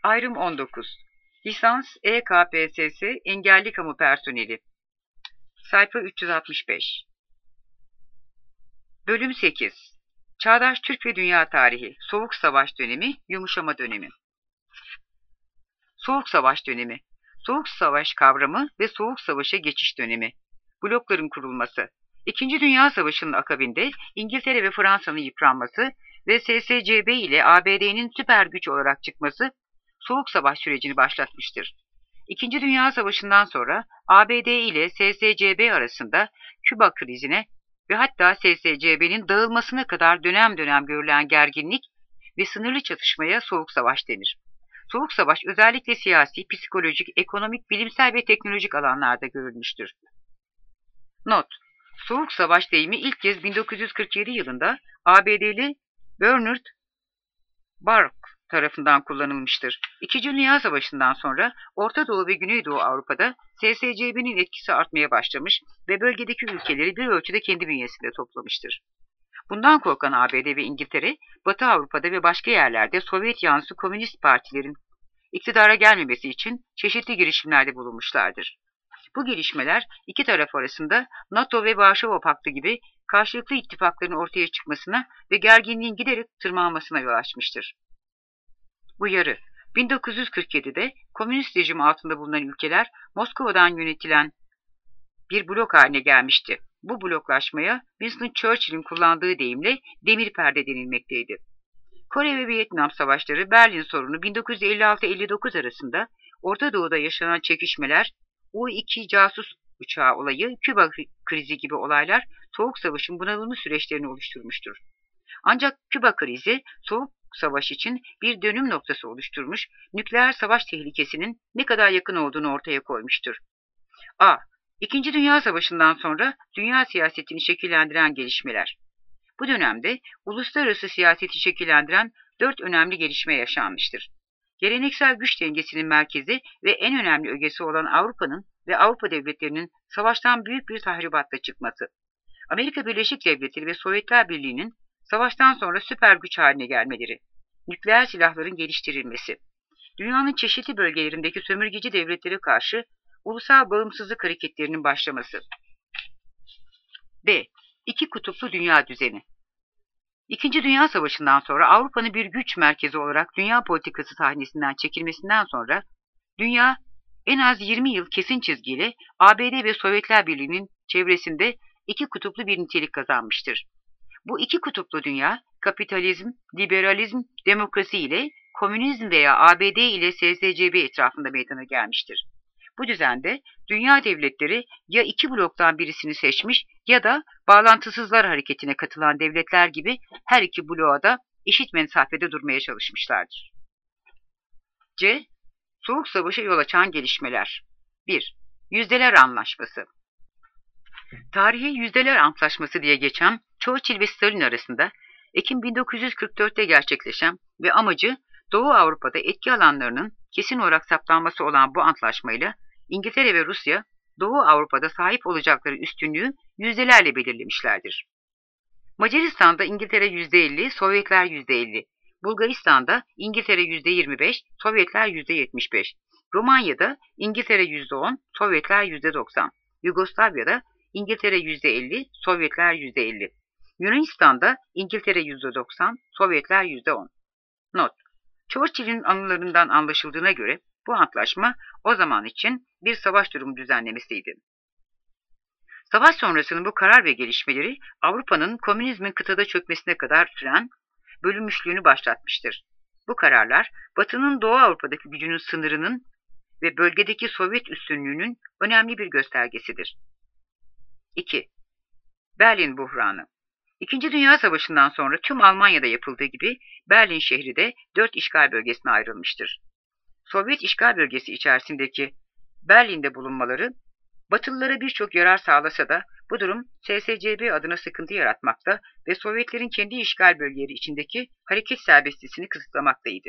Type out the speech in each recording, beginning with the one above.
Ayrım 19. Lisans EKPSS Engelli Kamu Personeli. Sayfa 365. Bölüm 8. Çağdaş Türk ve Dünya Tarihi. Soğuk Savaş Dönemi, Yumuşama Dönemi. Soğuk Savaş Dönemi. Soğuk Savaş kavramı ve Soğuk Savaş'a geçiş dönemi. Blokların kurulması. İkinci Dünya Savaşı'nın akabinde İngiltere ve Fransa'nın yıpranması ve SSCB ile ABD'nin süper güç olarak çıkması Soğuk Savaş sürecini başlatmıştır. İkinci Dünya Savaşı'ndan sonra ABD ile SSCB arasında Küba krizine ve hatta SSCB'nin dağılmasına kadar dönem dönem görülen gerginlik ve sınırlı çatışmaya Soğuk Savaş denir. Soğuk Savaş özellikle siyasi, psikolojik, ekonomik, bilimsel ve teknolojik alanlarda görülmüştür. Not: Soğuk Savaş deyimi ilk kez 1947 yılında ABD'li Bernard Baruch tarafından kullanılmıştır. İkinci Dünya Savaşı'ndan sonra Orta Doğu ve Güneydoğu Avrupa'da SSCB'nin etkisi artmaya başlamış ve bölgedeki ülkeleri bir ölçüde kendi bünyesinde toplamıştır. Bundan korkan ABD ve İngiltere, Batı Avrupa'da ve başka yerlerde Sovyet yanlısı komünist partilerin iktidara gelmemesi için çeşitli girişimlerde bulunmuşlardır. Bu gelişmeler iki taraf arasında NATO ve Varşova Paktı gibi karşılıklı ittifakların ortaya çıkmasına ve gerginliğin giderek tırmanmasına yol açmıştır. Uyarı: 1947'de komünist rejim altında bulunan ülkeler Moskova'dan yönetilen bir blok haline gelmişti. Bu bloklaşmaya Winston Churchill'in kullandığı deyimle demir perde denilmekteydi. Kore ve Vietnam savaşları, Berlin sorunu 1956-59 arasında Orta Doğu'da yaşanan çekişmeler, U-2 casus uçağı olayı, Küba krizi gibi olaylar Soğuk Savaş'ın bunalımlı süreçlerini oluşturmuştur. Ancak Küba krizi Soğuk Savaş için bir dönüm noktası oluşturmuş, nükleer savaş tehlikesinin ne kadar yakın olduğunu ortaya koymuştur. A. İkinci Dünya Savaşı'ndan sonra dünya siyasetini şekillendiren gelişmeler. Bu dönemde uluslararası siyaseti şekillendiren 4 önemli gelişme yaşanmıştır. Geleneksel güç dengesinin merkezi ve en önemli ögesi olan Avrupa'nın ve Avrupa devletlerinin savaştan büyük bir tahribatla çıkması. Amerika Birleşik Devletleri ve Sovyetler Birliği'nin savaştan sonra süper güç haline gelmeleri. Nükleer silahların geliştirilmesi. Dünyanın çeşitli bölgelerindeki sömürgeci devletlere karşı ulusal bağımsızlık hareketlerinin başlaması. B. İki kutuplu dünya düzeni. İkinci Dünya Savaşı'ndan sonra Avrupa'nın bir güç merkezi olarak dünya politikası sahnesinden çekilmesinden sonra dünya en az 20 yıl kesin çizgiyle ABD ve Sovyetler Birliği'nin çevresinde iki kutuplu bir nitelik kazanmıştır. Bu iki kutuplu dünya kapitalizm, liberalizm, demokrasi ile komünizm veya ABD ile SSCB etrafında meydana gelmiştir. Bu düzende dünya devletleri ya iki bloktan birisini seçmiş ya da bağlantısızlar hareketine katılan devletler gibi her iki bloğa da eşit mesafede durmaya çalışmışlardır. C. Soğuk Savaş'a yol açan gelişmeler. 1. Yüzdeler Anlaşması. Tarihe Yüzdeler Antlaşması diye geçen Churchill ve Stalin arasında Ekim 1944'te gerçekleşen ve amacı Doğu Avrupa'da etki alanlarının kesin olarak saptanması olan bu antlaşmayla İngiltere ve Rusya, Doğu Avrupa'da sahip olacakları üstünlüğü yüzdelerle belirlemişlerdir. Macaristan'da İngiltere %50, Sovyetler %50, Bulgaristan'da İngiltere %25, Sovyetler %75, Romanya'da İngiltere %10, Sovyetler %90, Yugoslavya'da İngiltere %50, Sovyetler %50, Yunanistan'da İngiltere %90, Sovyetler %10. Not: Churchill'in anılarından anlaşıldığına göre bu antlaşma o zaman için bir savaş durumu düzenlemesiydi. Savaş sonrasının bu karar ve gelişmeleri Avrupa'nın komünizmin kıtada çökmesine kadar süren bölünmüşlüğünü başlatmıştır. Bu kararlar Batı'nın Doğu Avrupa'daki gücünün sınırının ve bölgedeki Sovyet üstünlüğünün önemli bir göstergesidir. 2. Berlin Buhranı. İkinci Dünya Savaşı'ndan sonra tüm Almanya'da yapıldığı gibi Berlin şehri de 4 işgal bölgesine ayrılmıştır. Sovyet işgal bölgesi içerisindeki Berlin'de bulunmaları Batılılara birçok yarar sağlasa da bu durum SSCB adına sıkıntı yaratmakta ve Sovyetlerin kendi işgal bölgeleri içindeki hareket serbestliğini kısıtlamaktaydı.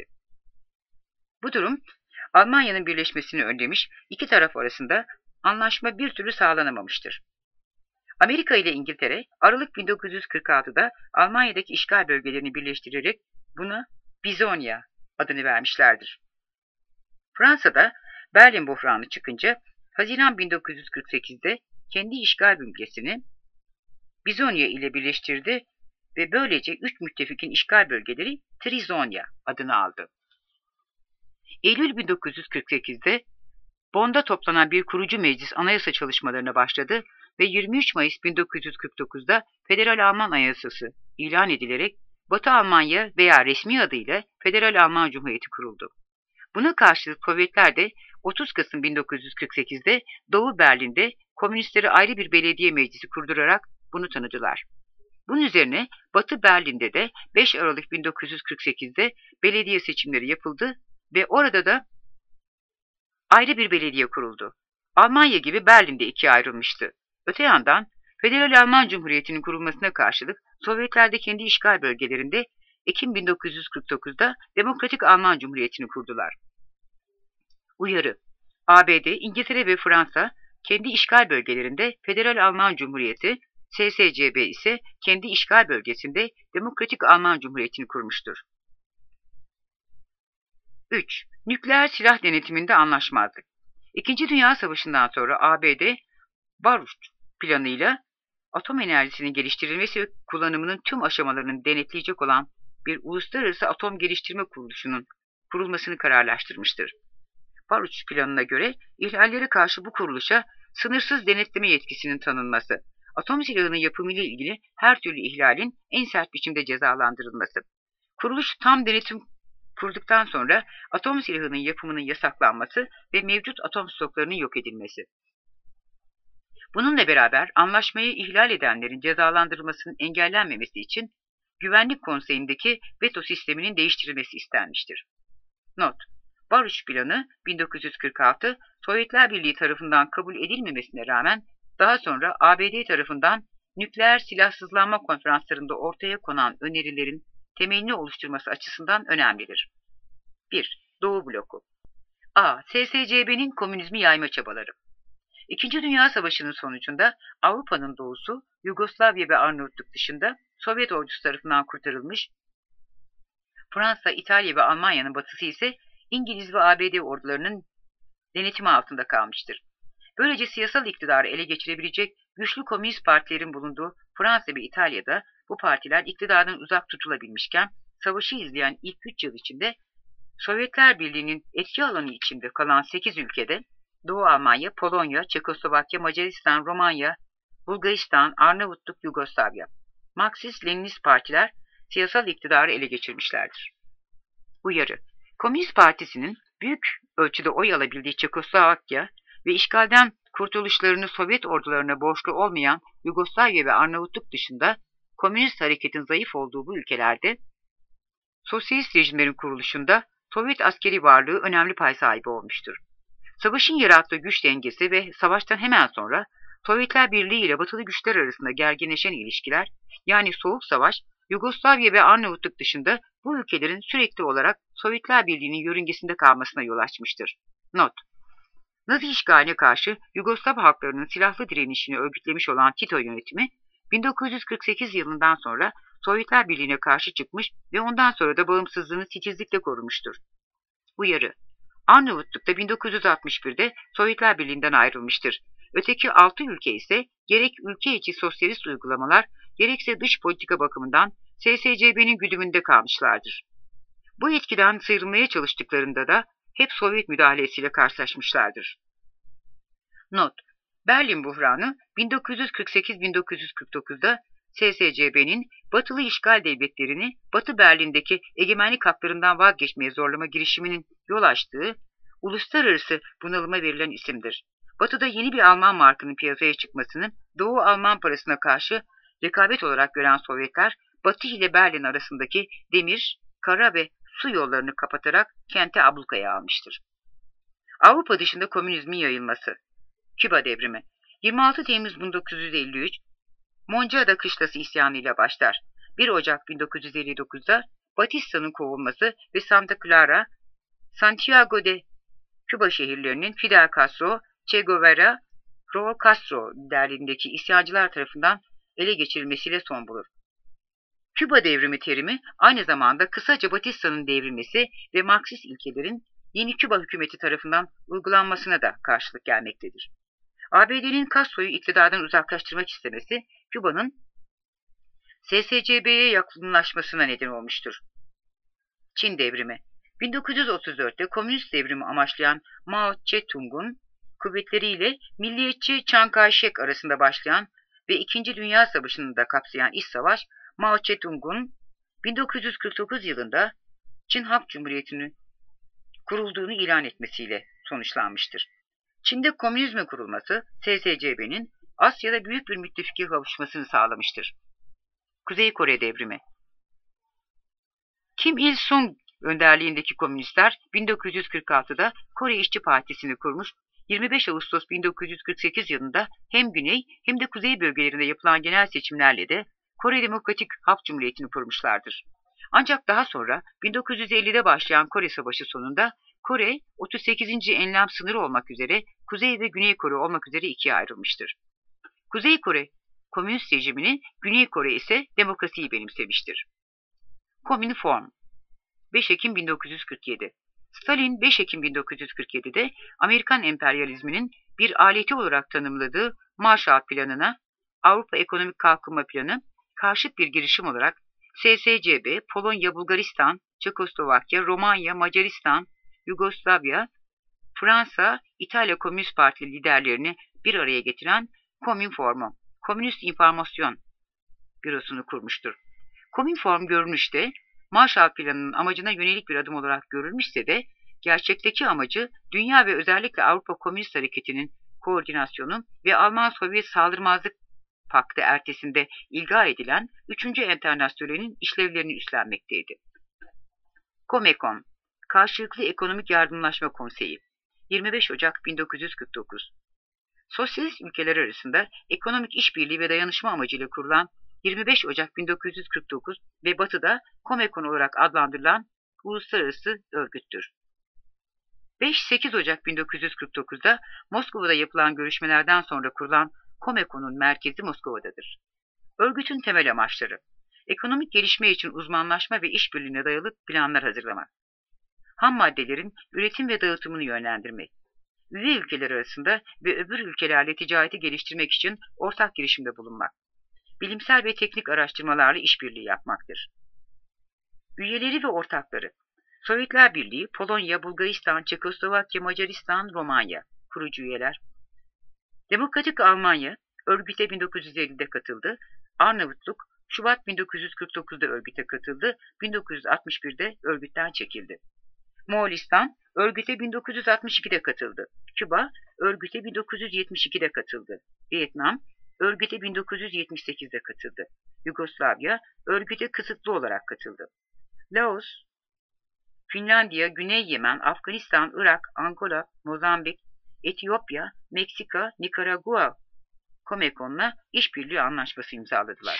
Bu durum Almanya'nın birleşmesini önlemiş, iki taraf arasında anlaşma bir türlü sağlanamamıştır. Amerika ile İngiltere Aralık 1946'da Almanya'daki işgal bölgelerini birleştirerek buna Bizonya adını vermişlerdir. Fransa'da Berlin buhranı çıkınca Haziran 1948'de kendi işgal bölgesini Bizonya ile birleştirdi ve böylece 3 müttefikin işgal bölgeleri Trizonya adını aldı. Eylül 1948'de Bonn'da toplanan bir kurucu meclis anayasa çalışmalarına başladı ve 23 Mayıs 1949'da Federal Alman Anayasası ilan edilerek Batı Almanya veya resmi adıyla Federal Alman Cumhuriyeti kuruldu. Buna karşılık Sovyetler de 30 Kasım 1948'de Doğu Berlin'de komünistleri ayrı bir belediye meclisi kurdurarak bunu tanıdılar. Bunun üzerine Batı Berlin'de de 5 Aralık 1948'de belediye seçimleri yapıldı ve orada da ayrı bir belediye kuruldu. Almanya gibi Berlin'de ikiye ayrılmıştı. Öte yandan Federal Alman Cumhuriyeti'nin kurulmasına karşılık Sovyetler de kendi işgal bölgelerinde Ekim 1949'da Demokratik Alman Cumhuriyeti'ni kurdular. Uyarı: ABD, İngiltere ve Fransa kendi işgal bölgelerinde Federal Alman Cumhuriyeti, SSCB ise kendi işgal bölgesinde Demokratik Alman Cumhuriyeti'ni kurmuştur. 3. Nükleer silah denetiminde anlaşmazlık. İkinci Dünya Savaşı'ndan sonra ABD, Baruch planıyla atom enerjisinin geliştirilmesi ve kullanımının tüm aşamalarını denetleyecek olan bir uluslararası atom geliştirme kuruluşunun kurulmasını kararlaştırmıştır. Baruch planına göre ihlallere karşı bu kuruluşa sınırsız denetleme yetkisinin tanınması, atom silahının yapımıyla ilgili her türlü ihlalin en sert biçimde cezalandırılması, kuruluş tam denetim kurduktan sonra atom silahının yapımının yasaklanması ve mevcut atom stoklarının yok edilmesi. Bununla beraber anlaşmayı ihlal edenlerin cezalandırılmasının engellenmemesi için Güvenlik Konseyi'ndeki veto sisteminin değiştirilmesi istenmiştir. Not: Baruch Planı 1946 Sovyetler Birliği tarafından kabul edilmemesine rağmen daha sonra ABD tarafından nükleer silahsızlanma konferanslarında ortaya konan önerilerin temelini oluşturması açısından önemlidir. 1. Doğu bloku. A. SSCB'nin komünizmi yayma çabaları. İkinci Dünya Savaşı'nın sonucunda Avrupa'nın doğusu, Yugoslavya ve Arnavutluk dışında Sovyet ordusu tarafından kurtarılmış, Fransa, İtalya ve Almanya'nın batısı ise İngiliz ve ABD ordularının denetimi altında kalmıştır. Böylece siyasal iktidarı ele geçirebilecek güçlü komünist partilerin bulunduğu Fransa ve İtalya'da bu partiler iktidardan uzak tutulabilmişken, savaşı izleyen ilk 3 yıl içinde Sovyetler Birliği'nin etki alanı içinde kalan 8 ülkede Doğu Almanya, Polonya, Çekoslovakya, Macaristan, Romanya, Bulgaristan, Arnavutluk, Yugoslavya, Marksist-Leninist partiler siyasal iktidarı ele geçirmişlerdir. Uyarı: Komünist Partisi'nin büyük ölçüde oy alabildiği Çekoslovakya ve işgalden kurtuluşlarını Sovyet ordularına borçlu olmayan Yugoslavya ve Arnavutluk dışında komünist hareketin zayıf olduğu bu ülkelerde sosyalist rejimlerin kuruluşunda Sovyet askeri varlığı önemli pay sahibi olmuştur. Savaşın yarattığı güç dengesi ve savaştan hemen sonra Sovyetler Birliği ile batılı güçler arasında gerginleşen ilişkiler, yani Soğuk Savaş, Yugoslavya ve Arnavutluk dışında bu ülkelerin sürekli olarak Sovyetler Birliği'nin yörüngesinde kalmasına yol açmıştır. Not: Nazi işgaline karşı Yugoslav halklarının silahlı direnişini örgütlemiş olan Tito yönetimi, 1948 yılından sonra Sovyetler Birliği'ne karşı çıkmış ve ondan sonra da bağımsızlığını titizlikle korumuştur. Uyarı: Arnavutluk da 1961'de Sovyetler Birliği'nden ayrılmıştır. Öteki 6 ülke ise gerek ülke içi sosyalist uygulamalar, gerekse dış politika bakımından SSCB'nin güdümünde kalmışlardır. Bu etkiden sıyrılmaya çalıştıklarında da hep Sovyet müdahalesiyle karşılaşmışlardır. Not: Berlin buhranı 1948-1949'da SSCB'nin batılı işgal devletlerini Batı Berlin'deki egemenlik haklarından vazgeçmeye zorlama girişiminin yol açtığı uluslararası bunalıma verilen isimdir. Batı'da yeni bir Alman markının piyasaya çıkmasını Doğu Alman parasına karşı rekabet olarak gören Sovyetler, Batı ile Berlin arasındaki demir, kara ve su yollarını kapatarak kenti ablukaya almıştır. Avrupa dışında komünizmin yayılması. Küba devrimi. 26 Temmuz 1953 Moncada Kışlası isyanıyla başlar. 1 Ocak 1959'da Batista'nın kovulması ve Santa Clara, Santiago de Küba şehirlerinin Fidel Castro, Che Guevara, Raul Castro liderliğindeki isyancılar tarafından ele geçirilmesiyle son bulur. Küba devrimi terimi aynı zamanda kısaca Batista'nın devrilmesi ve Marksist ilkelerin yeni Küba hükümeti tarafından uygulanmasına da karşılık gelmektedir. ABD'nin Castro'yu iktidardan uzaklaştırmak istemesi, Küba'nın SSCB'ye yakınlaşmasına neden olmuştur. Çin devrimi 1934'te komünist devrimi amaçlayan Mao Zedong'un kuvvetleriyle milliyetçi Chiang Kai-shek arasında başlayan ve İkinci Dünya Savaşı'nı da kapsayan iç savaş, Mao Zedong'un 1949 yılında Çin Halk Cumhuriyeti'nin kurulduğunu ilan etmesiyle sonuçlanmıştır. Çin'de komünizmin kurulması, SSCB'nin Asya'da büyük bir müttefike kavuşmasını sağlamıştır. Kuzey Kore devrimi Kim Il-sung önderliğindeki komünistler 1946'da Kore İşçi Partisi'ni kurmuş, 25 Ağustos 1948 yılında hem Güney hem de Kuzey bölgelerinde yapılan genel seçimlerle de Kore Demokratik Halk Cumhuriyeti'ni kurmuşlardır. Ancak daha sonra 1950'de başlayan Kore Savaşı sonunda Kore 38. enlem sınırı olmak üzere Kuzey ve Güney Kore olmak üzere ikiye ayrılmıştır. Kuzey Kore komünist rejimini, Güney Kore ise demokrasiyi benimsemiştir. Komünform 5 Ekim 1947 Stalin 5 Ekim 1947'de Amerikan emperyalizminin bir aleti olarak tanımladığı Marshall Planı'na, Avrupa Ekonomik Kalkınma Planı, karşıt bir girişim olarak SSCB, Polonya, Bulgaristan, Çekoslovakya, Romanya, Macaristan, Yugoslavya, Fransa, İtalya Komünist Partili liderlerini bir araya getiren Komünform'u, Komünist İnformasyon Bürosu'nu kurmuştur. Komünform görünüşte Marshall Planı'nın amacına yönelik bir adım olarak görülmüşse de gerçekteki amacı dünya ve özellikle Avrupa Komünist Hareketi'nin koordinasyonu ve Alman-Sovyet Saldırmazlık Paktı ertesinde ilga edilen 3. Enternasyonel'in işlevlerini üstlenmekteydi. Comecon, Karşılıklı Ekonomik Yardımlaşma Konseyi, 25 Ocak 1949 Sosyalist ülkeler arasında ekonomik işbirliği ve dayanışma amacıyla kurulan 25 Ocak 1949 ve Batı'da Comecon olarak adlandırılan uluslararası örgüttür. 5-8 Ocak 1949'da Moskova'da yapılan görüşmelerden sonra kurulan Comecon'un merkezi Moskova'dadır. Örgütün temel amaçları: ekonomik gelişme için uzmanlaşma ve işbirliğine dayalı planlar hazırlamak, ham maddelerin üretim ve dağıtımını yönlendirmek, üye ülkeler arasında ve öbür ülkelerle ticareti geliştirmek için ortak girişimde bulunmak, bilimsel ve teknik araştırmalarla işbirliği yapmaktır. Üyeleri ve ortakları: Sovyetler Birliği, Polonya, Bulgaristan, Çekoslovakya, Macaristan, Romanya. Kurucu üyeler: Demokratik Almanya, örgüte 1950'de katıldı. Arnavutluk, Şubat 1949'da örgüte katıldı. 1961'de örgütten çekildi. Moğolistan, örgüte 1962'de katıldı. Küba, örgüte 1972'de katıldı. Vietnam, örgüte 1978'de katıldı. Yugoslavya, örgüte kısıtlı olarak katıldı. Laos, Finlandiya, Güney Yemen, Afganistan, Irak, Angola, Mozambik, Etiyopya, Meksika, Nikaragua, Comecon'la işbirliği anlaşması imzaladılar.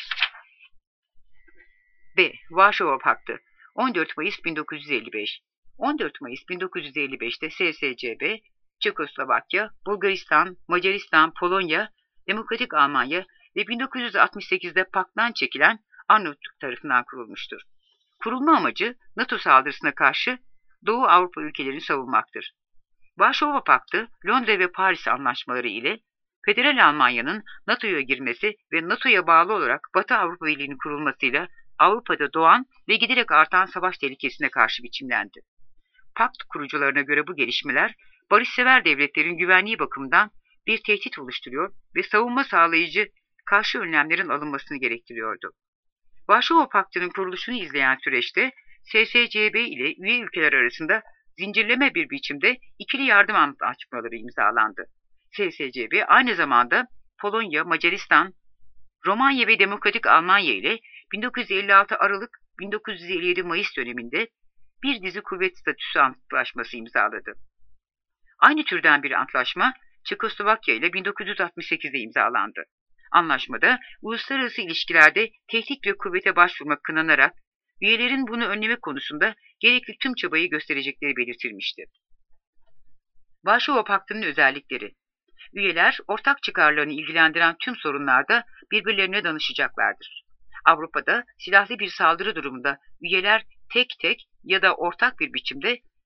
B. Varşova Paktı 14 Mayıs 1955 14 Mayıs 1955'te SSCB, Çekoslovakya, Bulgaristan, Macaristan, Polonya, Demokratik Almanya ve 1968'de pakttan çekilen Arnavutluk tarafından kurulmuştur. Kurulma amacı NATO saldırısına karşı Doğu Avrupa ülkelerini savunmaktır. Varşova Paktı, Londra ve Paris anlaşmaları ile Federal Almanya'nın NATO'ya girmesi ve NATO'ya bağlı olarak Batı Avrupa Birliği'nin kurulmasıyla Avrupa'da doğan ve giderek artan savaş tehlikesine karşı biçimlendi. Pakt kurucularına göre bu gelişmeler, barışsever devletlerin güvenliği bakımından bir tehdit oluşturuyor ve savunma sağlayıcı karşı önlemlerin alınmasını gerektiriyordu. Varşova Paktı'nın kuruluşunu izleyen süreçte SSCB ile üye ülkeler arasında zincirleme bir biçimde ikili yardım anlaşmaları imzalandı. SSCB aynı zamanda Polonya, Macaristan, Romanya ve Demokratik Almanya ile 1956 Aralık 1957 Mayıs döneminde bir dizi kuvvet statüsü antlaşması imzaladı. Aynı türden bir antlaşma Çekoslovakya ile 1968'de imzalandı. Anlaşmada uluslararası ilişkilerde tehdit ve kuvvete başvurmak kınanarak üyelerin bunu önlemek konusunda gerekli tüm çabayı gösterecekleri belirtilmişti. Varşova Paktı'nın özellikleri: üyeler ortak çıkarlarını ilgilendiren tüm sorunlarda birbirlerine danışacaklardır. Avrupa'da silahlı bir saldırı durumunda üyeler tek tek ya da ortak bir biçimde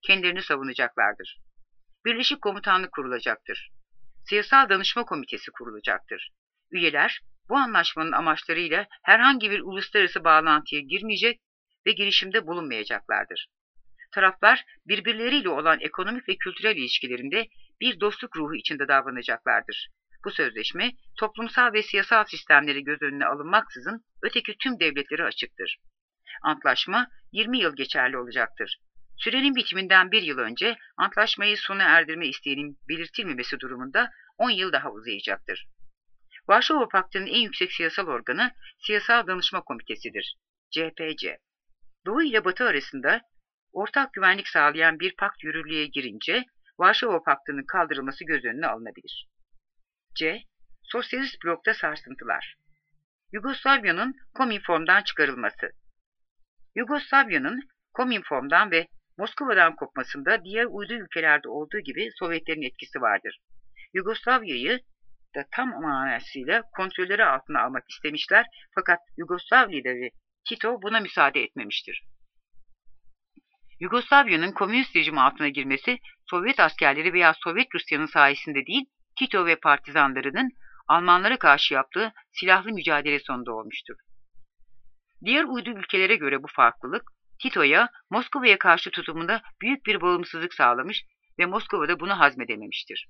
kendilerini savunacaklardır. Birleşik Komutanlık kurulacaktır. Siyasal Danışma Komitesi kurulacaktır. Üyeler bu anlaşmanın amaçlarıyla herhangi bir uluslararası bağlantıya girmeyecek ve girişimde bulunmayacaklardır. Taraflar birbirleriyle olan ekonomik ve kültürel ilişkilerinde bir dostluk ruhu içinde davranacaklardır. Bu sözleşme toplumsal ve siyasal sistemleri göz önüne alınmaksızın öteki tüm devletlere açıktır. Antlaşma 20 yıl geçerli olacaktır. Sürenin bitiminden bir yıl önce antlaşmayı sona erdirme isteğinin belirtilmemesi durumunda 10 yıl daha uzayacaktır. Varşova Paktı'nın en yüksek siyasal organı Siyasal Danışma Komitesi'dir. CPC. Doğu ile Batı arasında ortak güvenlik sağlayan bir pakt yürürlüğe girince Varşova Paktı'nın kaldırılması göz önüne alınabilir. C. Sosyalist blokta sarsıntılar. Yugoslavya'nın Kominform'dan çıkarılması. Yugoslavya'nın Kominform'dan ve Moskova'dan kopmasında diğer uydu ülkelerde olduğu gibi Sovyetlerin etkisi vardır. Yugoslavya'yı da tam manasıyla kontrolleri altına almak istemişler fakat Yugoslav lideri Tito buna müsaade etmemiştir. Yugoslavya'nın komünist rejim altına girmesi Sovyet askerleri veya Sovyet Rusya'nın sayesinde değil, Tito ve partizanlarının Almanlara karşı yaptığı silahlı mücadele sonunda olmuştur. Diğer uydu ülkelere göre bu farklılık, Tito'ya Moskova'ya karşı tutumunda büyük bir bağımsızlık sağlamış ve Moskova'da bunu hazmedememiştir.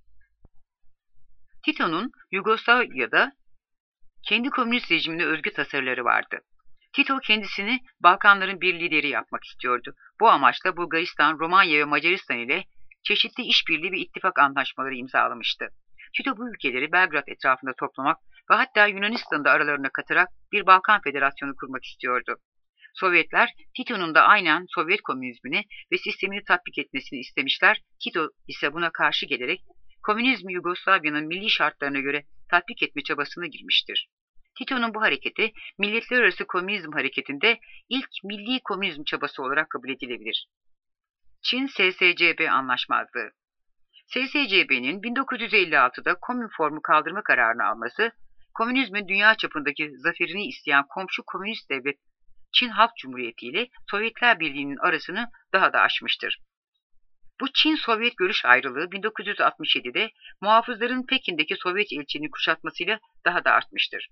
Tito'nun Yugoslavya'da kendi komünist rejimine özgü tasarıları vardı. Tito kendisini Balkanların bir lideri yapmak istiyordu. Bu amaçla Bulgaristan, Romanya ve Macaristan ile çeşitli işbirliği ve ittifak anlaşmaları imzalamıştı. Tito bu ülkeleri Belgrad etrafında toplamak ve hatta Yunanistan'ı da aralarına katarak bir Balkan Federasyonu kurmak istiyordu. Sovyetler Tito'nun da aynen Sovyet komünizmini ve sistemini tatbik etmesini istemişler. Tito ise buna karşı gelerek komünizmi Yugoslavya'nın milli şartlarına göre tatbik etme çabasına girmiştir. Tito'nun bu hareketi milletler arası komünizm hareketinde ilk milli komünizm çabası olarak kabul edilebilir. Çin SSCB anlaşmazlığı. SSCB'nin 1956'da Komünform'u kaldırma kararını alması, komünizmin dünya çapındaki zaferini isteyen komşu komünist devlet Çin Halk Cumhuriyeti ile Sovyetler Birliği'nin arasını daha da aşmıştır. Bu Çin-Sovyet görüş ayrılığı 1967'de muhafızların Pekin'deki Sovyet elçiliğini kuşatmasıyla daha da artmıştır.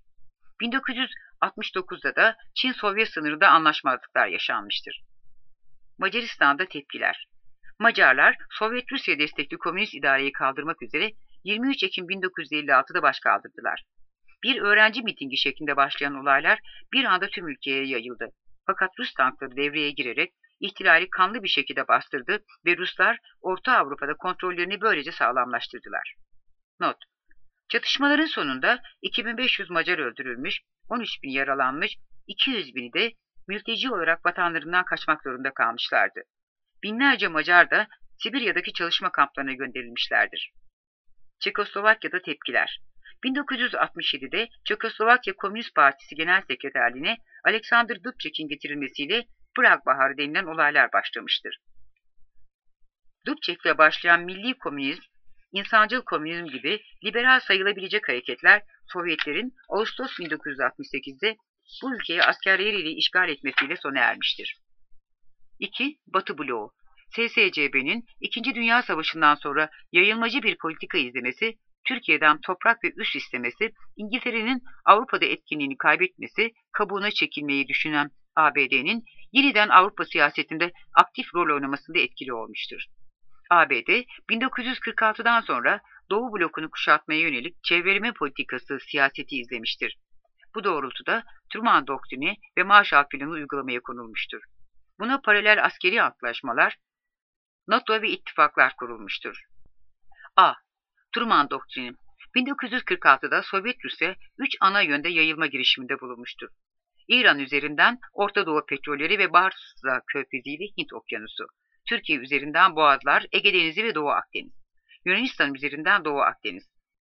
1969'da da Çin-Sovyet sınırında anlaşmazlıklar yaşanmıştır. Macaristan'da tepkiler. Macarlar, Sovyet Rusya destekli komünist idareyi kaldırmak üzere 23 Ekim 1956'da başkaldırdılar. Bir öğrenci mitingi şeklinde başlayan olaylar bir anda tüm ülkeye yayıldı. Fakat Rus tankları devreye girerek ihtilali kanlı bir şekilde bastırdı ve Ruslar Orta Avrupa'da kontrollerini böylece sağlamlaştırdılar. Not: Çatışmaların sonunda 2500 Macar öldürülmüş, 13.000 yaralanmış, 200.000'i de mülteci olarak vatanlarından kaçmak zorunda kalmışlardı. Binlerce Macar da Sibirya'daki çalışma kamplarına gönderilmişlerdir. Çekoslovakya'da tepkiler. 1967'de Çekoslovakya Komünist Partisi Genel Sekreterliğine Alexander Dubček'in getirilmesiyle Prag Baharı denilen olaylar başlamıştır. Dubček'le başlayan milli komünizm, insancıl komünizm gibi liberal sayılabilecek hareketler Sovyetlerin Ağustos 1968'de bu ülkeyi askerleriyle işgal etmesiyle sona ermiştir. 2. Batı bloğu. SSCB'nin 2. Dünya Savaşı'ndan sonra yayılmacı bir politika izlemesi, Türkiye'den toprak ve üs istemesi, İngiltere'nin Avrupa'da etkinliğini kaybetmesi, kabuğuna çekilmeyi düşünen ABD'nin yeniden Avrupa siyasetinde aktif rol oynamasında etkili olmuştur. ABD, 1946'dan sonra Doğu blokunu kuşatmaya yönelik çevreleme politikası siyaseti izlemiştir. Bu doğrultuda Truman Doktrini ve Marshall Planı uygulamaya konulmuştur. Buna paralel askeri antlaşmalar, NATO ve ittifaklar kurulmuştur. A. Truman Doktrini. 1946'da Sovyet Rusya 3 ana yönde yayılma girişiminde bulunmuştur. İran üzerinden Orta Doğu petrolleri ve Barza Körfezi ile Hint Okyanusu. Türkiye üzerinden Boğazlar, Ege Denizi ve Doğu Akdeniz. Yunanistan üzerinden Doğu Akdeniz.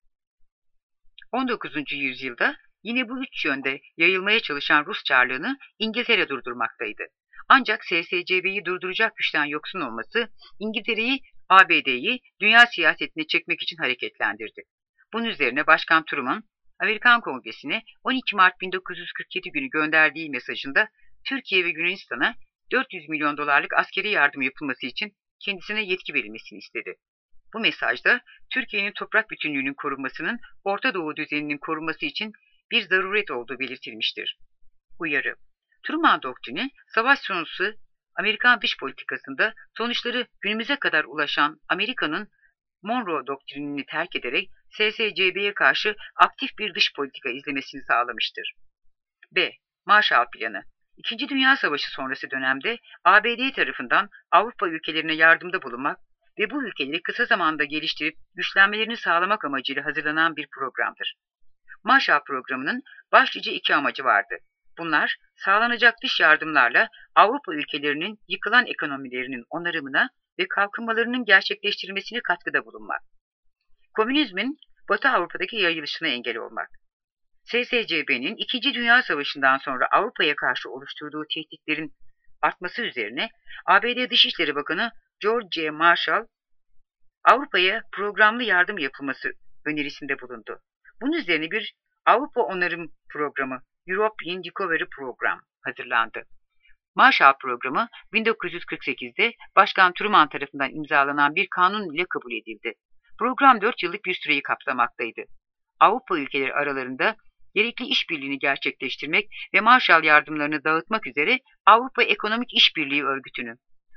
19. yüzyılda yine bu üç yönde yayılmaya çalışan Rus çarlığını İngiltere durdurmaktaydı. Ancak SSCB'yi durduracak güçten yoksun olması İngiltere'yi, ABD'yi dünya siyasetine çekmek için hareketlendirdi. Bunun üzerine Başkan Truman, Amerikan Kongresi'ne 12 Mart 1947 günü gönderdiği mesajında Türkiye ve Yunanistan'a 400 milyon dolarlık askeri yardım yapılması için kendisine yetki verilmesini istedi. Bu mesajda Türkiye'nin toprak bütünlüğünün korunmasının Orta Doğu düzeninin korunması için bir zaruret olduğu belirtilmiştir. Uyarı: Truman Doktrini, savaş sonrası Amerikan dış politikasında sonuçları günümüze kadar ulaşan Amerika'nın Monroe Doktrinini terk ederek SSCB'ye karşı aktif bir dış politika izlemesini sağlamıştır. B. Marshall Planı. İkinci Dünya Savaşı sonrası dönemde ABD tarafından Avrupa ülkelerine yardımda bulunmak ve bu ülkeleri kısa zamanda geliştirip güçlenmelerini sağlamak amacıyla hazırlanan bir programdır. Marshall Programı'nın başlıca iki amacı vardı. Bunlar, sağlanacak dış yardımlarla Avrupa ülkelerinin yıkılan ekonomilerinin onarımına ve kalkınmalarının gerçekleştirilmesine katkıda bulunmak. Komünizmin Batı Avrupa'daki yayılışına engel olmak. SSCB'nin İkinci Dünya Savaşı'ndan sonra Avrupa'ya karşı oluşturduğu tehditlerin artması üzerine ABD Dışişleri Bakanı George G. Marshall, Avrupa'ya programlı yardım yapılması önerisinde bulundu. Bunun üzerine bir Avrupa Onarım Programı, European Recovery Program hazırlandı. Marshall Programı 1948'de Başkan Truman tarafından imzalanan bir kanun ile kabul edildi. Program 4 yıllık bir süreyi kapsamaktaydı. Avrupa ülkeleri aralarında gerekli işbirliğini gerçekleştirmek ve Marshall yardımlarını dağıtmak üzere Avrupa Ekonomik İşbirliği Örgütü'nü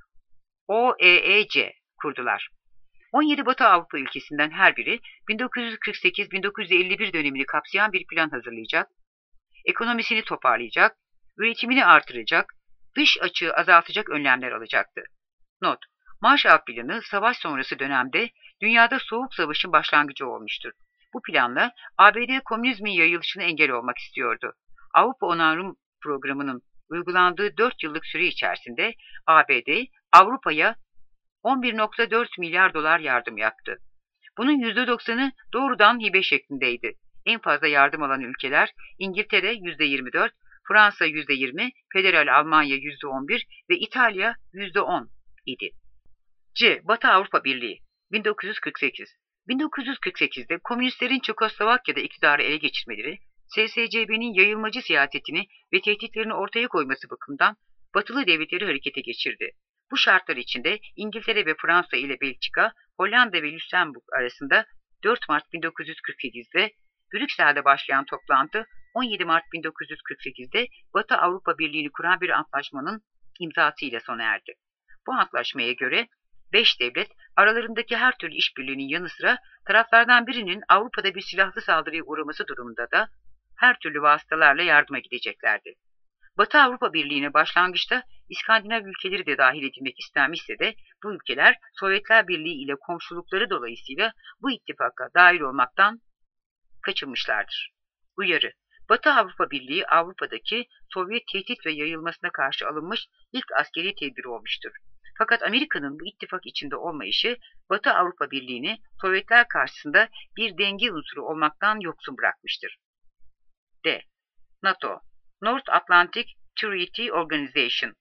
OEEC kurdular. 17 Batı Avrupa ülkesinden her biri 1948-1951 dönemini kapsayan bir plan hazırlayacak, ekonomisini toparlayacak, üretimini artıracak, dış açığı azaltacak önlemler alacaktı. Not: Marshall Planı savaş sonrası dönemde dünyada Soğuk Savaş'ın başlangıcı olmuştur. Bu planla ABD komünizmin yayılışına engel olmak istiyordu. Avrupa Onarım Programı'nın uygulandığı 4 yıllık süre içerisinde ABD, Avrupa'ya 11,4 milyar dolar yardım yaptı. Bunun %90'ı doğrudan hibe şeklindeydi. En fazla yardım alan ülkeler İngiltere %24, Fransa %20, Federal Almanya %11 ve İtalya %10 idi. C. Batı Avrupa Birliği 1948. 1948'de komünistlerin Çekoslovakya'da iktidarı ele geçirmeleri, SSCB'nin yayılmacı siyasetini ve tehditlerini ortaya koyması bakımından Batılı devletleri harekete geçirdi. Bu şartlar içinde İngiltere ve Fransa ile Belçika, Hollanda ve Lüksemburg arasında 4 Mart 1948'de Brüksel'de başlayan toplantı 17 Mart 1948'de Batı Avrupa Birliği'ni kuran bir antlaşmanın imzasıyla sona erdi. Bu antlaşmaya göre 5 devlet aralarındaki her türlü işbirliğinin yanı sıra taraflardan birinin Avrupa'da bir silahlı saldırıya uğraması durumunda da her türlü vasıtalarla yardıma gideceklerdi. Batı Avrupa Birliği'ne başlangıçta İskandinav ülkeleri de dahil edilmek istenmişse de bu ülkeler Sovyetler Birliği ile komşulukları dolayısıyla bu ittifaka dahil olmaktan kaçınmışlardır. Uyarı: Batı Avrupa Birliği Avrupa'daki Sovyet tehdit ve yayılmasına karşı alınmış ilk askeri tedbir olmuştur. Fakat Amerika'nın bu ittifak içinde olmayışı Batı Avrupa Birliği'ni Sovyetler karşısında bir denge unsuru olmaktan yoksun bırakmıştır. D. NATO, North Atlantic Treaty Organization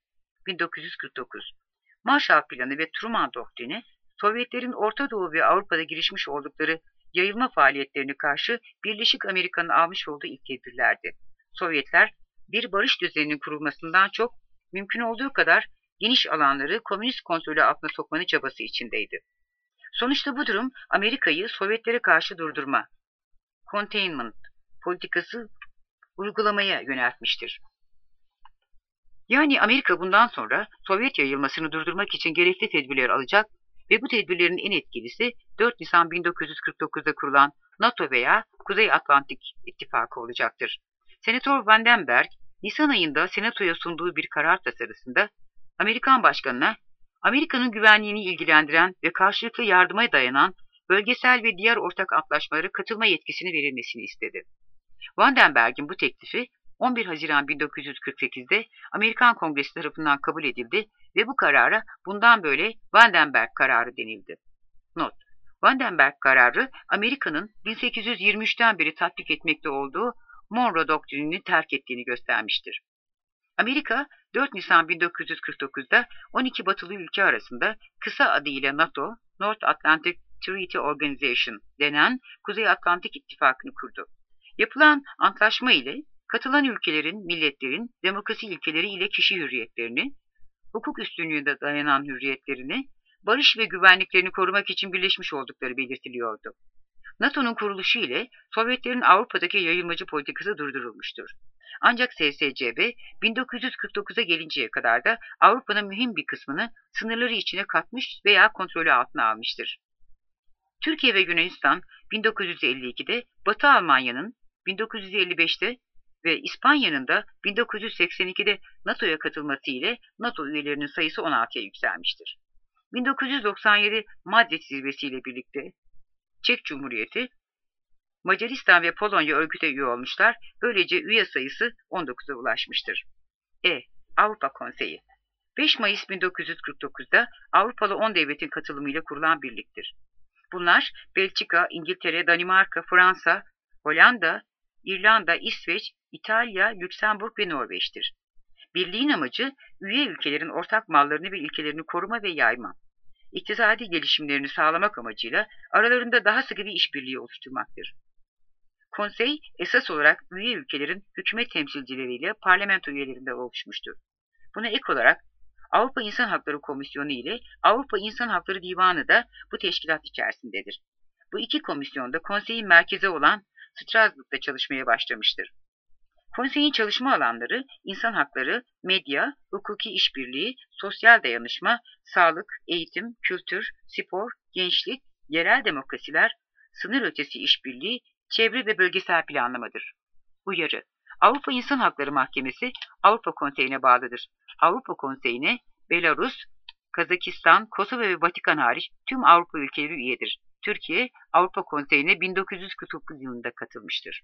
1949. Marshall Planı ve Truman Doktrini, Sovyetlerin Orta Doğu ve Avrupa'da girişmiş oldukları yayılma faaliyetlerine karşı Birleşik Amerika'nın almış olduğu ilk tedbirlerdi. Sovyetler, bir barış düzeninin kurulmasından çok, mümkün olduğu kadar geniş alanları komünist kontrolü altına sokmanın çabası içindeydi. Sonuçta bu durum Amerika'yı Sovyetlere karşı durdurma, containment politikası uygulamaya yöneltmiştir. Yani Amerika bundan sonra Sovyet yayılmasını durdurmak için gerekli tedbirler alacak ve bu tedbirlerin en etkilisi 4 Nisan 1949'da kurulan NATO veya Kuzey Atlantik İttifakı olacaktır. Senatör Vandenberg, Nisan ayında Senato'ya sunduğu bir karar tasarısında Amerikan Başkanı'na Amerika'nın güvenliğini ilgilendiren ve karşılıklı yardıma dayanan bölgesel ve diğer ortak antlaşmalara katılma yetkisini verilmesini istedi. Vandenberg'in bu teklifi 11 Haziran 1948'de Amerikan Kongresi tarafından kabul edildi ve bu karara bundan böyle Vandenberg kararı denildi. Not: Vandenberg kararı Amerika'nın 1823'ten beri tatbik etmekte olduğu Monroe Doktrinini terk ettiğini göstermiştir. Amerika 4 Nisan 1949'da 12 batılı ülke arasında kısa adıyla NATO, North Atlantic Treaty Organization denen Kuzey Atlantik İttifakı'nı kurdu. Yapılan antlaşma ile katılan ülkelerin, milletlerin demokrasi ilkeleri ile kişi hürriyetlerini, hukuk üstünlüğünde dayanan hürriyetlerini, barış ve güvenliklerini korumak için birleşmiş oldukları belirtiliyordu. NATO'nun kuruluşu ile Sovyetlerin Avrupa'daki yayılmacı politikası durdurulmuştur. Ancak SSCB 1949'a gelinceye kadar da Avrupa'nın mühim bir kısmını sınırları içine katmış veya kontrolü altına almıştır. Türkiye ve Yunanistan 1952'de, Batı Almanya'nın 1955'te ve İspanya'nın da 1982'de NATO'ya katılması ile NATO üyelerinin sayısı 16'ya yükselmiştir. 1997 Madrid zirvesi ile birlikte Çek Cumhuriyeti, Macaristan ve Polonya örgüte üye olmuşlar. Böylece üye sayısı 19'a ulaşmıştır. Avrupa Konseyi 5 Mayıs 1949'da Avrupalı 10 devletin katılımıyla kurulan birliktir. Bunlar Belçika, İngiltere, Danimarka, Fransa, Hollanda, İrlanda, İsveç, İtalya, Lüksemburg ve Norveç'tir. Birliğin amacı üye ülkelerin ortak mallarını ve ilkelerini koruma ve yayma, iktisadi gelişimlerini sağlamak amacıyla aralarında daha sıkı bir işbirliği oluşturmaktır. Konsey esas olarak üye ülkelerin hükümet temsilcileriyle parlamento üyelerinden oluşmuştur. Buna ek olarak Avrupa İnsan Hakları Komisyonu ile Avrupa İnsan Hakları Divanı da bu teşkilat içerisindedir. Bu iki komisyon da konseyin merkezi olan Strasbourg'da çalışmaya başlamıştır. Konseyin çalışma alanları insan hakları, medya, hukuki işbirliği, sosyal dayanışma, sağlık, eğitim, kültür, spor, gençlik, yerel demokrasiler, sınır ötesi işbirliği, çevre ve bölgesel planlamadır. Uyarı: Avrupa İnsan Hakları Mahkemesi Avrupa Konseyi'ne bağlıdır. Avrupa Konseyi'ne Belarus, Kazakistan, Kosova ve Vatikan hariç tüm Avrupa ülkeleri üyedir. Türkiye, Avrupa Konseyi'ne 1949 yılında katılmıştır.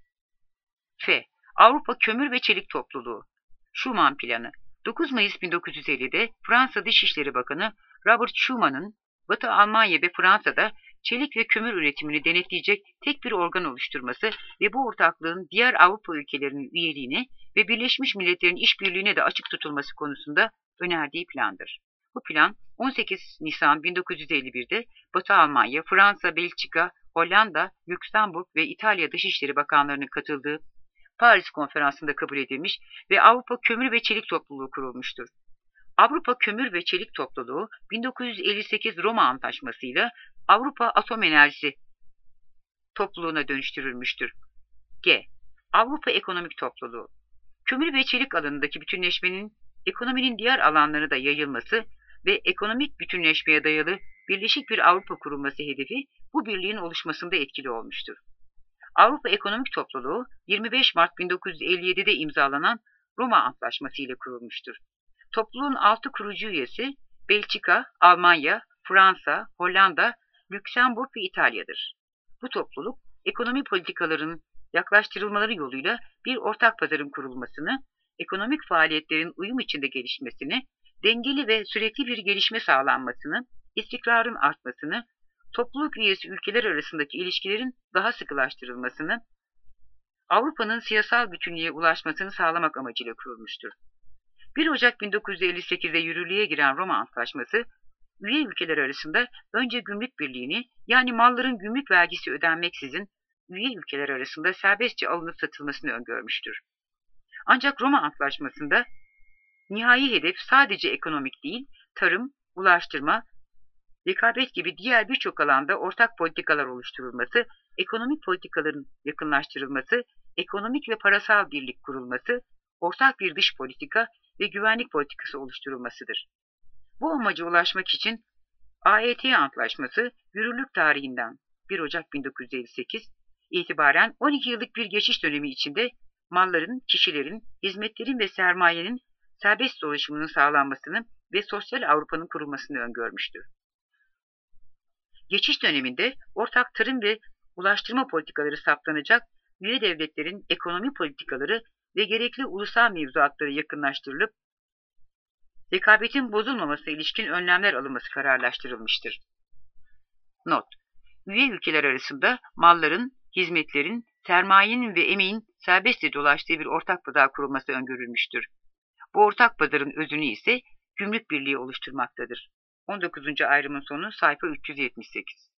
Avrupa Kömür ve Çelik Topluluğu Schuman Planı 9 Mayıs 1950'de Fransa Dışişleri Bakanı Robert Schuman'ın Batı Almanya ve Fransa'da çelik ve kömür üretimini denetleyecek tek bir organ oluşturması ve bu ortaklığın diğer Avrupa ülkelerinin üyeliğine ve Birleşmiş Milletler'in işbirliğine de açık tutulması konusunda önerdiği plandır. Bu plan 18 Nisan 1951'de Batı Almanya, Fransa, Belçika, Hollanda, Lüksemburg ve İtalya Dışişleri Bakanlarının katıldığı Paris Konferansı'nda kabul edilmiş ve Avrupa Kömür ve Çelik Topluluğu kurulmuştur. Avrupa Kömür ve Çelik Topluluğu 1958 Roma Antlaşması'yla Avrupa Atom Enerjisi Topluluğu'na dönüştürülmüştür. Avrupa Ekonomik Topluluğu Kömür ve çelik alanındaki bütünleşmenin ekonominin diğer alanlarına da yayılması ve ekonomik bütünleşmeye dayalı birleşik bir Avrupa kurulması hedefi bu birliğin oluşmasında etkili olmuştur. Avrupa Ekonomik Topluluğu 25 Mart 1957'de imzalanan Roma Antlaşması ile kurulmuştur. Topluluğun 6 kurucu üyesi Belçika, Almanya, Fransa, Hollanda, Lüksemburg ve İtalya'dır. Bu topluluk ekonomi politikalarının yaklaştırılmaları yoluyla bir ortak pazarın kurulmasını, ekonomik faaliyetlerin uyum içinde gelişmesini, dengeli ve sürekli bir gelişme sağlanmasını, istikrarın artmasını, topluluk üyesi ülkeler arasındaki ilişkilerin daha sıkılaştırılmasını, Avrupa'nın siyasal bütünlüğe ulaşmasını sağlamak amacıyla kurulmuştur. 1 Ocak 1958'de yürürlüğe giren Roma Antlaşması, üye ülkeler arasında önce gümrük birliğini, yani malların gümrük vergisi ödenmeksizin üye ülkeler arasında serbestçe alınıp satılmasını öngörmüştür. Ancak Roma Antlaşması'nda nihai hedef sadece ekonomik değil, tarım, ulaştırma, rekabet gibi diğer birçok alanda ortak politikalar oluşturulması, ekonomik politikaların yakınlaştırılması, ekonomik ve parasal birlik kurulması, ortak bir dış politika ve güvenlik politikası oluşturulmasıdır. Bu amaca ulaşmak için AET Antlaşması yürürlük tarihinden 1 Ocak 1958 itibaren 12 yıllık bir geçiş dönemi içinde malların, kişilerin, hizmetlerin ve sermayenin serbest dolaşımının sağlanmasını ve sosyal Avrupa'nın kurulmasını öngörmüştür. Geçiş döneminde ortak tarım ve ulaştırma politikaları saptanacak, üye devletlerin ekonomi politikaları ve gerekli ulusal mevzuatları yakınlaştırılıp, rekabetin bozulmamasına ilişkin önlemler alınması kararlaştırılmıştır. Not: Üye ülkeler arasında malların, hizmetlerin, sermayenin ve emeğin serbestçe dolaştığı bir ortak pazar kurulması öngörülmüştür. Bu ortak pazarın özünü ise gümrük birliği oluşturmaktadır. 19. ayrımın sonu sayfa 378.